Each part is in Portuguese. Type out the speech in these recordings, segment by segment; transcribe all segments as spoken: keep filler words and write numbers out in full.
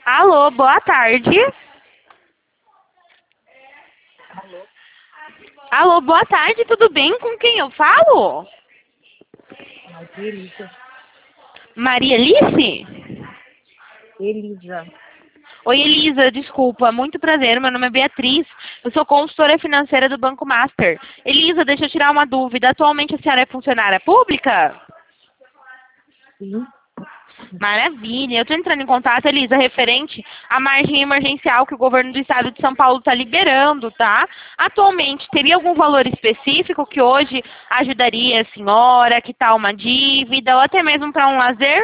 Alô, boa tarde. Alô? Alô, boa tarde, tudo bem? Com quem eu falo? Maria Elisa. Maria Alice? Elisa. Oi, Elisa, desculpa, muito prazer, meu nome é Beatriz, eu sou consultora financeira do Banco Master. Elisa, deixa eu tirar uma dúvida, atualmente a senhora é funcionária pública? Sim. Maravilha, eu estou entrando em contato, Elisa, referente à margem emergencial que o governo do estado de São Paulo está liberando, tá? Atualmente, teria algum valor específico que hoje ajudaria a senhora, a quitar uma dívida, ou até mesmo para um lazer?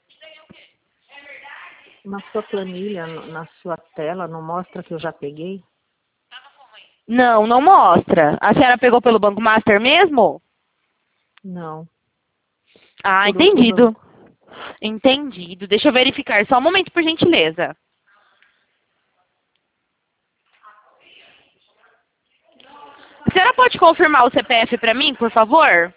Na sua planilha, no- na sua tela, não mostra que eu já peguei? Não, não mostra. A senhora pegou pelo Banco Master mesmo? Não. Ah, Por outro entendido. banco. Entendido. Deixa eu verificar. Só um momento, por gentileza. A senhora pode confirmar o C P F para mim, por favor?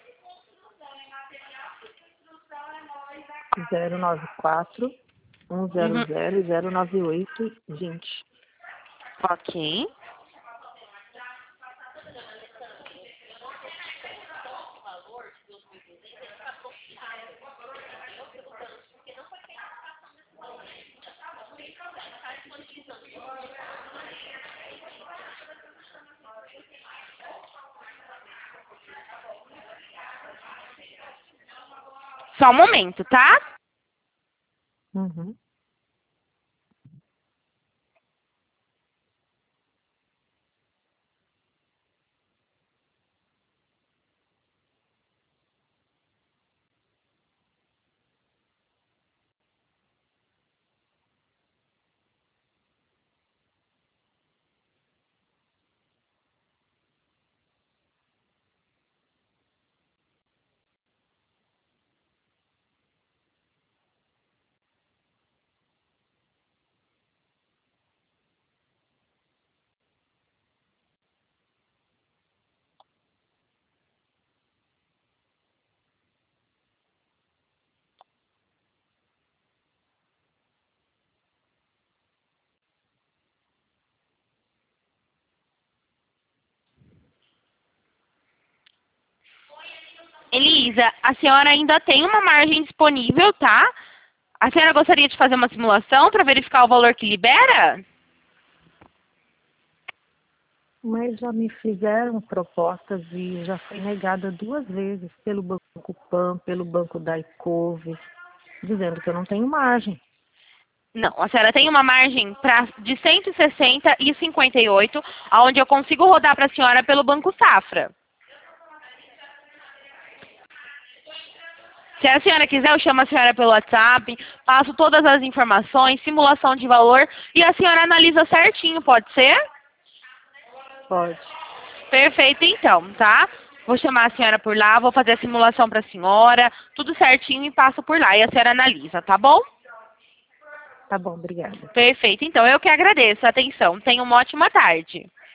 zero nove quatro, um zero Uhum. zero, zero nove oito, vinte. Ok. Só um momento, tá? Uhum. Elisa, a senhora ainda tem uma margem disponível, tá? A senhora gostaria de fazer uma simulação para verificar o valor que libera? Mas já me fizeram propostas e já foi negada duas vezes pelo Banco Pan, pelo Banco da Icove, dizendo que eu não tenho margem. Não, a senhora tem uma margem pra, de cento e sessenta e cinquenta e oito, onde eu consigo rodar para a senhora pelo Banco Safra. Se a senhora quiser, eu chamo a senhora pelo WhatsApp, passo todas as informações, simulação de valor e a senhora analisa certinho, pode ser? Pode. Perfeito, então, tá? Vou chamar a senhora por lá, vou fazer a simulação para a senhora, tudo certinho e passo por lá e a senhora analisa, tá bom? Tá bom, obrigada. Perfeito, então eu que agradeço a atenção. Tenha uma ótima tarde.